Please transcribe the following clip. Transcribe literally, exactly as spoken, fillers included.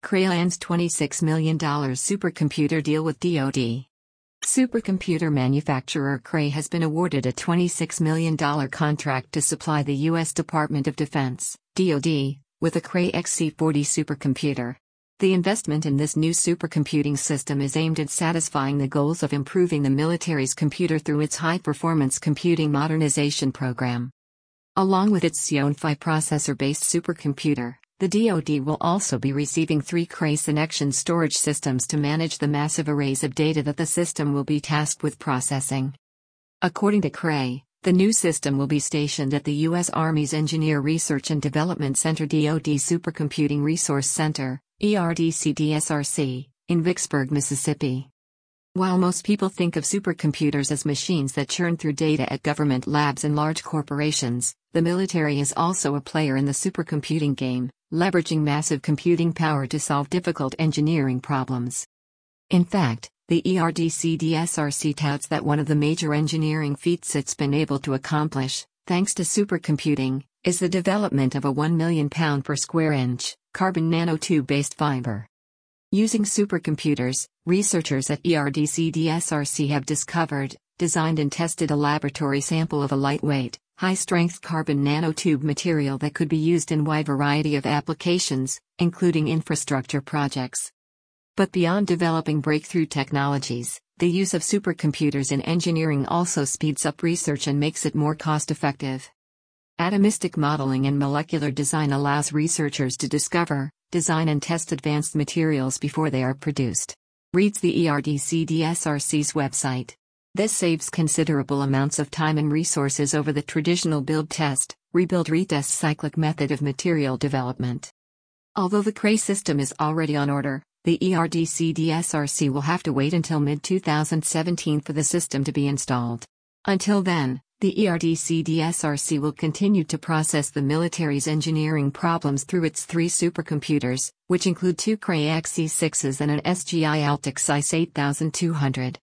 Cray lands twenty-six million dollars supercomputer deal with D O D. Supercomputer manufacturer Cray has been awarded a twenty-six million dollars contract to supply the U S Department of Defense, D O D, with a Cray X C forty supercomputer. The investment in this new supercomputing system is aimed at satisfying the goals of improving the military's computer through its high-performance computing modernization program. Along with its Xeon five processor-based supercomputer, the D O D will also be receiving three Cray Synexion storage systems to manage the massive arrays of data that the system will be tasked with processing. According to Cray, the new system will be stationed at the U S Army's Engineer Research and Development Center D O D Supercomputing Resource Center, E R D C D S R C, in Vicksburg, Mississippi. While most people think of supercomputers as machines that churn through data at government labs and large corporations, the military is also a player in the supercomputing game, leveraging massive computing power to solve difficult engineering problems. In fact, the E R D C D S R C touts that one of the major engineering feats it's been able to accomplish, thanks to supercomputing, is the development of a one million pound per square inch, carbon nanotube-based fiber. Using supercomputers, researchers at E R D C D S R C have discovered, designed and tested a laboratory sample of a lightweight, high-strength carbon nanotube material that could be used in a wide variety of applications, including infrastructure projects. But beyond developing breakthrough technologies, the use of supercomputers in engineering also speeds up research and makes it more cost-effective. Atomistic modeling and molecular design allows researchers to discover, design and test advanced materials before they are produced. Reads the E R D C D S R C's website. This saves considerable amounts of time and resources over the traditional build test, rebuild retest cyclic method of material development. Although the Cray system is already on order, the E R D C D S R C will have to wait until mid twenty seventeen for the system to be installed. Until then, the E R D C D S R C will continue to process the military's engineering problems through its three supercomputers, which include two Cray X C sixes and an S G I Altix I C E eight thousand two hundred.